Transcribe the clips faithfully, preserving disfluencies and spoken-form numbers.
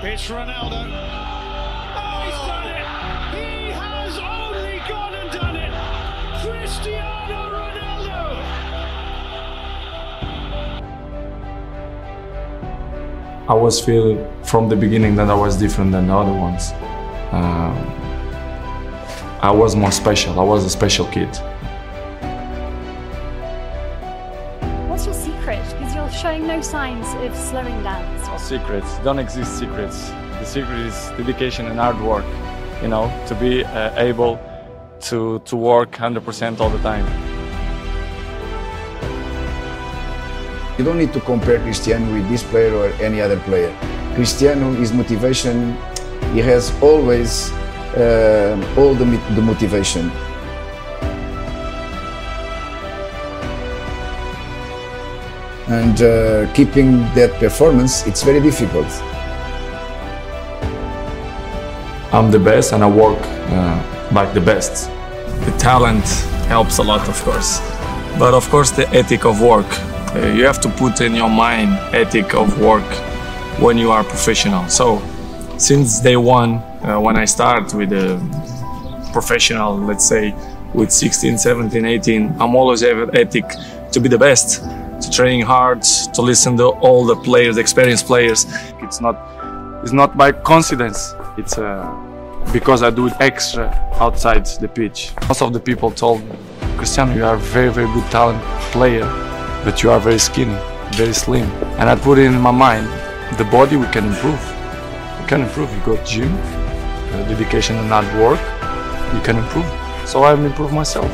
It's Ronaldo. Oh, he's done it! He has only gone and done it! Cristiano Ronaldo! I was feeling from the beginning that I was different than the other ones. Um, I was more special. I was a special kid. What's your secret? Because you're showing no signs of slowing down. No secrets. Don't exist secrets. The secret is dedication and hard work. You know, to be uh, able to to work one hundred percent all the time. You don't need to compare Cristiano with this player or any other player. Cristiano, his motivation, he has always uh, all the, the motivation. And uh, keeping that performance, it's very difficult. I'm the best and I work uh, like the best. The talent helps a lot, of course. But of course the ethic of work. Uh, you have to put in your mind ethic of work when you are professional. So since day one, uh, when I start with a professional, let's say with sixteen, seventeen, eighteen, I'm always have ethic to be the best, to training hard, to listen to all the players, experienced players. It's not, it's not by coincidence. It's uh, because I do it extra outside the pitch. Most of the people told me, Cristiano, you are a very, very good talent player, but you are very skinny, very slim. And I put it in my mind, the body we can improve. We can improve. You go to gym, uh, dedication and hard work, you can improve. So I improve myself.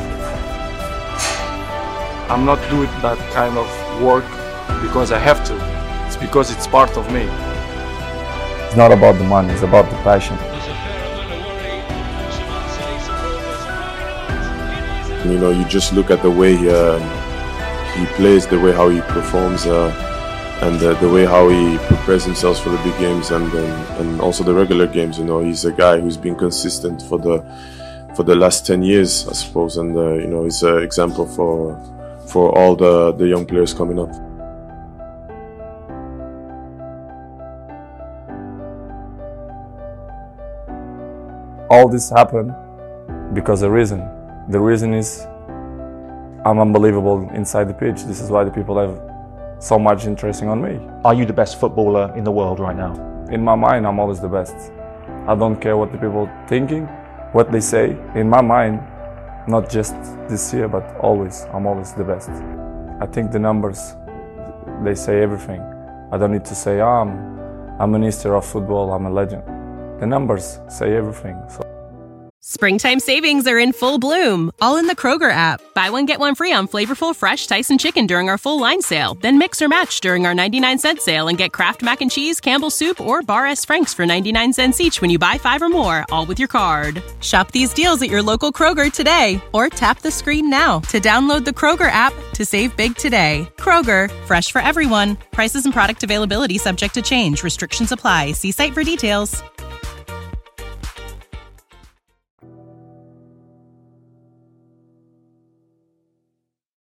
I'm not doing that kind of work because I have to. It's because it's part of me. It's not about the money, it's about the passion. You know, you just look at the way he, uh, he plays, the way how he performs, uh, and uh, the way how he prepares himself for the big games and um, and also the regular games. You know, he's a guy who's been consistent for the for the last ten years, I suppose, and uh, you know, he's an example for for all the the young players coming up. All this happened because of a reason. The reason is I'm unbelievable inside the pitch. This is why the people have so much interest on me. Are you the best footballer in the world right now? In my mind, I'm always the best. I don't care what the people are thinking, what they say. In my mind, not just this year, but always, I'm always the best. I think the numbers, they say everything. I don't need to say, oh, I'm, I'm a minister of football, I'm a legend. The numbers say everything. So. Springtime savings are in full bloom, all in the Kroger app. Buy one, get one free on flavorful, fresh Tyson chicken during our full line sale. Then mix or match during our ninety-nine cent sale and get Kraft Mac and Cheese, Campbell's Soup, or Bar S. Frank's for ninety-nine cents each when you buy five or more, all with your card. Shop these deals at your local Kroger today, or tap the screen now to download the Kroger app to save big today. Kroger, fresh for everyone. Prices and product availability subject to change. Restrictions apply. See site for details.